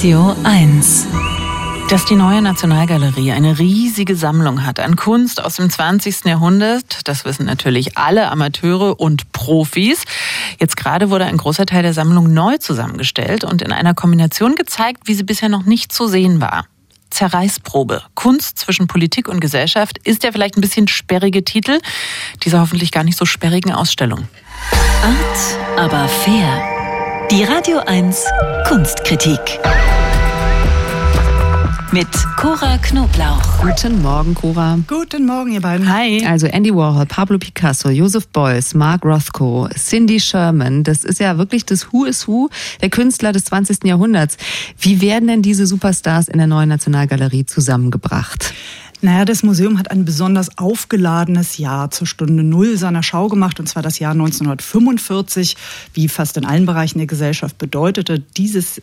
Radio 1. Dass die Neue Nationalgalerie eine riesige Sammlung hat an Kunst aus dem 20. Jahrhundert, das wissen natürlich alle Amateure und Profis. Jetzt gerade wurde ein großer Teil der Sammlung neu zusammengestellt und in einer Kombination gezeigt, wie sie bisher noch nicht zu sehen war. Zerreißprobe. Kunst zwischen Politik und Gesellschaft ist ja vielleicht ein bisschen sperrige Titel dieser hoffentlich gar nicht so sperrigen Ausstellung. Art, aber fair. Die Radio 1 Kunstkritik. Mit Cora Knoblauch. Guten Morgen, Cora. Guten Morgen, ihr beiden. Hi. Also Andy Warhol, Pablo Picasso, Joseph Beuys, Mark Rothko, Cindy Sherman. Das ist ja wirklich das Who is Who der Künstler des 20. Jahrhunderts. Wie werden denn diese Superstars in der Neuen Nationalgalerie zusammengebracht? Naja, das Museum hat ein besonders aufgeladenes Jahr zur Stunde Null seiner Schau gemacht, und zwar das Jahr 1945, wie fast in allen Bereichen der Gesellschaft bedeutete dieses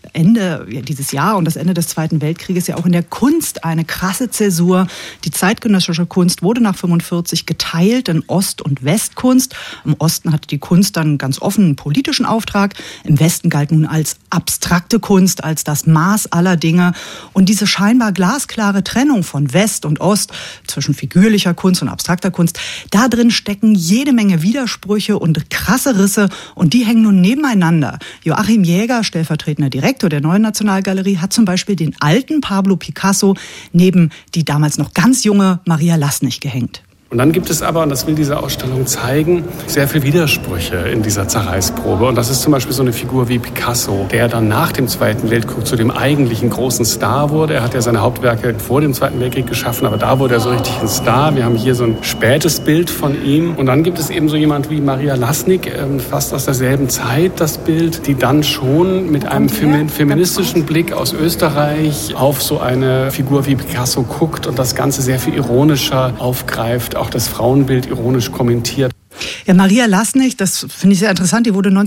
Jahr und das Ende des Zweiten Weltkrieges ja auch in der Kunst eine krasse Zäsur. Die zeitgenössische Kunst wurde nach 45 geteilt in Ost- und Westkunst. Im Osten hatte die Kunst dann ganz offen einen politischen Auftrag. Im Westen galt nun als abstrakte Kunst, als das Maß aller Dinge. Und diese scheinbar glasklare Trennung von West und Ost, zwischen figürlicher Kunst und abstrakter Kunst, da drin stecken jede Menge Widersprüche und krasse Risse, und die hängen nun nebeneinander. Joachim Jäger, stellvertretender Direktor der Neuen Nationalgalerie, hat zum Beispiel den alten Pablo Picasso neben die damals noch ganz junge Maria Lassnig gehängt. Und dann gibt es aber, und das will diese Ausstellung zeigen, sehr viele Widersprüche in dieser Zerreißprobe. Und das ist zum Beispiel so eine Figur wie Picasso, der dann nach dem Zweiten Weltkrieg zu dem eigentlichen großen Star wurde. Er hat ja seine Hauptwerke vor dem Zweiten Weltkrieg geschaffen, aber da wurde er so richtig ein Star. Wir haben hier so ein spätes Bild von ihm. Und dann gibt es eben so jemand wie Maria Lassnig, fast aus derselben Zeit das Bild, die dann schon mit einem feministischen Blick aus Österreich auf so eine Figur wie Picasso guckt und das Ganze sehr viel ironischer aufgreift, auch das Frauenbild ironisch kommentiert. Ja, Maria Lassnig, das finde ich sehr interessant, die wurde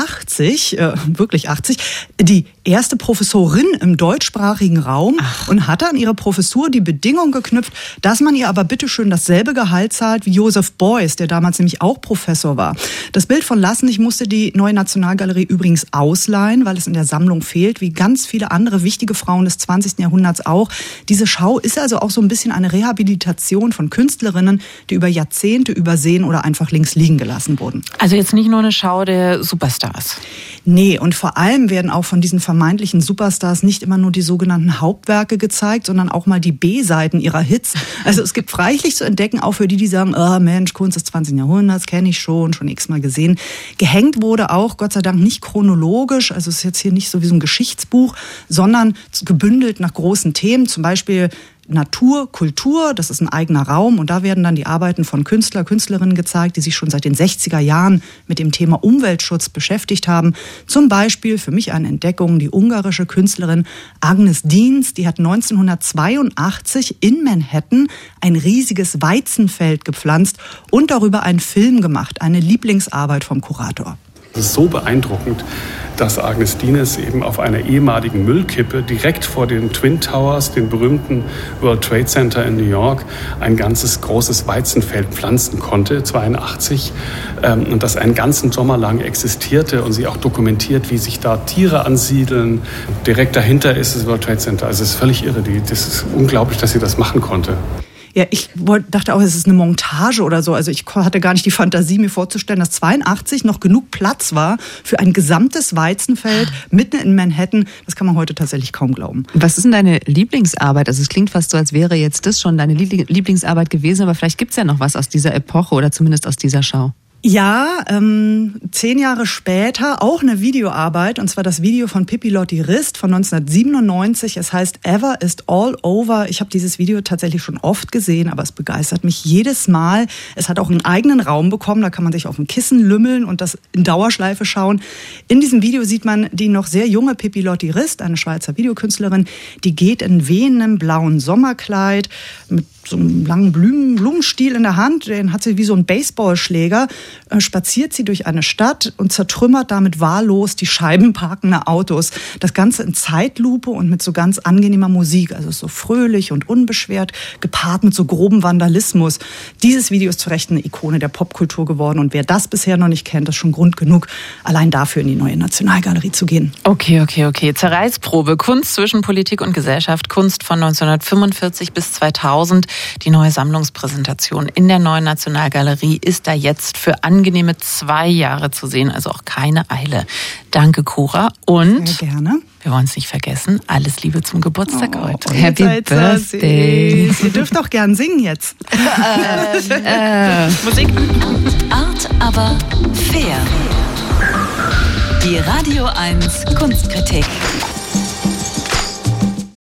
1980, wirklich 80, die erste Professorin im deutschsprachigen Raum und hatte an ihre Professur die Bedingung geknüpft, dass man ihr aber bitteschön dasselbe Gehalt zahlt wie Joseph Beuys, der damals nämlich auch Professor war. Das Bild von Lassnig musste die Neue Nationalgalerie übrigens ausleihen, weil es in der Sammlung fehlt, wie ganz viele andere wichtige Frauen des 20. Jahrhunderts auch. Diese Schau ist also auch so ein bisschen eine Rehabilitation von Künstlerinnen, die über Jahrzehnte übersehen oder einfach links liegen gelassen wurden. Also jetzt nicht nur eine Schau der Superstars. Nee, und vor allem werden auch von diesen vermeintlichen Superstars nicht immer nur die sogenannten Hauptwerke gezeigt, sondern auch mal die B-Seiten ihrer Hits. Also es gibt reichlich zu entdecken, auch für die, die sagen, oh Mensch, Kunst des 20. Jahrhunderts kenne ich schon x-mal gesehen. Gehängt wurde auch, Gott sei Dank, nicht chronologisch, also es ist jetzt hier nicht so wie so ein Geschichtsbuch, sondern gebündelt nach großen Themen, zum Beispiel Natur, Kultur, das ist ein eigener Raum, und da werden dann die Arbeiten von Künstler, Künstlerinnen gezeigt, die sich schon seit den 60er Jahren mit dem Thema Umweltschutz beschäftigt haben. Zum Beispiel für mich eine Entdeckung, die ungarische Künstlerin Agnes Diens, die hat 1982 in Manhattan ein riesiges Weizenfeld gepflanzt und darüber einen Film gemacht, eine Lieblingsarbeit vom Kurator. Es ist so beeindruckend, dass Agnes Diens eben auf einer ehemaligen Müllkippe direkt vor den Twin Towers, dem berühmten World Trade Center in New York, ein ganzes großes Weizenfeld pflanzen konnte, 82, und das einen ganzen Sommer lang existierte, und sie auch dokumentiert, wie sich da Tiere ansiedeln. Direkt dahinter ist das World Trade Center. Also es ist völlig irre. Das ist unglaublich, dass sie das machen konnte. Ja, ich dachte auch, es ist eine Montage oder so. Also ich hatte gar nicht die Fantasie, mir vorzustellen, dass 82 noch genug Platz war für ein gesamtes Weizenfeld mitten in Manhattan. Das kann man heute tatsächlich kaum glauben. Was ist denn deine Lieblingsarbeit? Also es klingt fast so, als wäre jetzt das schon deine Lieblingsarbeit gewesen, aber vielleicht gibt's ja noch was aus dieser Epoche oder zumindest aus dieser Schau. Ja, 10 Jahre später auch eine Videoarbeit, und zwar das Video von Pippi Lotti-Rist von 1997. Es heißt Ever is All Over. Ich habe dieses Video tatsächlich schon oft gesehen, aber es begeistert mich jedes Mal. Es hat auch einen eigenen Raum bekommen, da kann man sich auf ein Kissen lümmeln und das in Dauerschleife schauen. In diesem Video sieht man die noch sehr junge Pippi Lotti-Rist, eine Schweizer Videokünstlerin, die geht in wehendem blauen Sommerkleid mit so einem langen Blumenstiel in der Hand, den hat sie wie so ein Baseballschläger, spaziert sie durch eine Stadt und zertrümmert damit wahllos die Scheiben parkender Autos. Das Ganze in Zeitlupe und mit so ganz angenehmer Musik, also so fröhlich und unbeschwert, gepaart mit so grobem Vandalismus. Dieses Video ist zu Recht eine Ikone der Popkultur geworden und wer das bisher noch nicht kennt, ist schon Grund genug, allein dafür in die Neue Nationalgalerie zu gehen. Okay. Zerreißprobe. Kunst zwischen Politik und Gesellschaft. Kunst von 1945 bis 2000. Die neue Sammlungspräsentation in der Neuen Nationalgalerie ist da jetzt für angenehme 2 Jahre zu sehen. Also auch keine Eile. Danke, Cora. Und sehr gerne. Wir wollen es nicht vergessen. Alles Liebe zum Geburtstag heute. Happy Birthday. Ihr dürft auch gern singen jetzt. Musik. Art, aber fair. Die Radio 1 Kunstkritik.